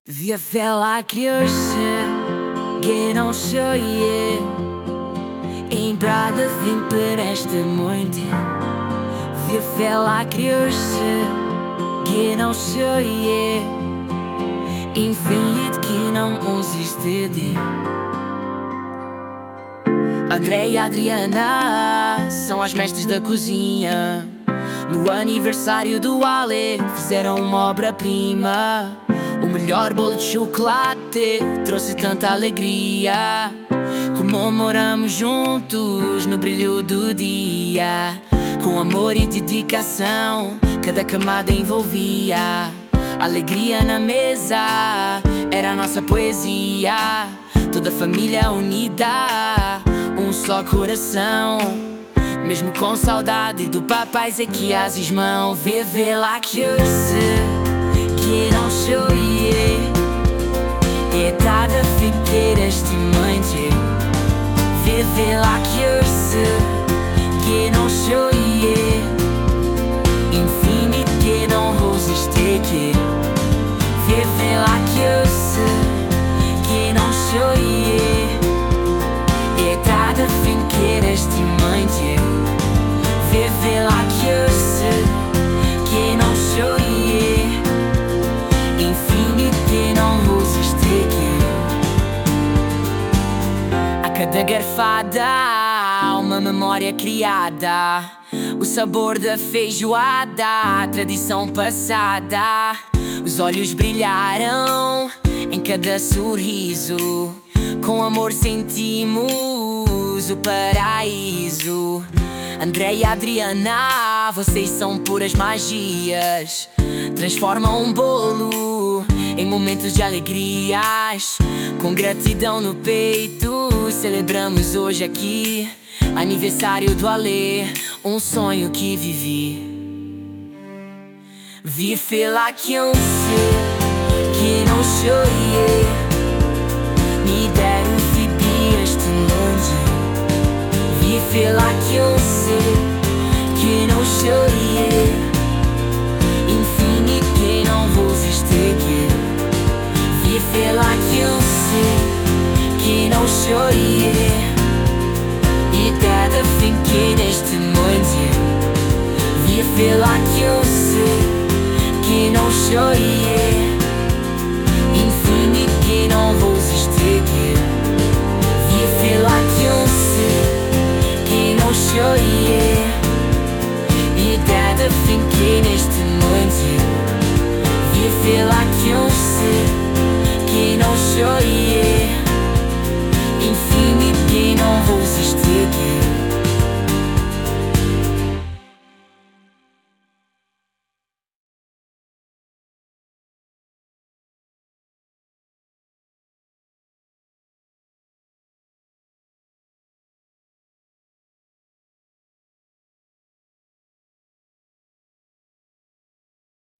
Vi like you're get on show yeah. Em Brada vim para esta noite. Vi like you're get on show yeah. Infinito que não existe. André e Adriana são as mestres da cozinha. No aniversário do Ale fizeram uma obra-prima. O melhor bolo de chocolate trouxe tanta alegria. Comemoramos juntos no brilho do dia. Com amor e dedicação, cada camada envolvia. Alegria na mesa, era a nossa poesia. Toda a família unida, um só coração. Mesmo com saudade do papai Ezequias Ismão. Viver like you get on show yeah. É tarde ficar este noite. Viver like you get on show yeah. Infinito que não resiste. Viver like you get on show yeah. É tarde ficar este noite. Viver like you que não show yeah. Infinito que não resiste. A cada garfada há uma memória criada. O sabor da feijoada, a tradição passada. Os olhos brilharam em cada sorriso. Com amor sentimos o paraíso. André e Adriana, vocês são puras magias. Transformam um bolo em momentos de alegrias. Com gratidão no peito, celebramos hoje aqui. Aniversário do Ale, um sonho que vivi. Vi like eu sei que não chorei. Me deram este longe. Vi like eu sei que não chorei. Infinito que não resiste. Vi like eu sei que não chorei. E cada fim que neste noite. Vi like eu sei que não chorei. Infinito que não resiste. Vi like eu sei que não chorei. E cada fim que neste noite. Vi like eu sei que não chorei.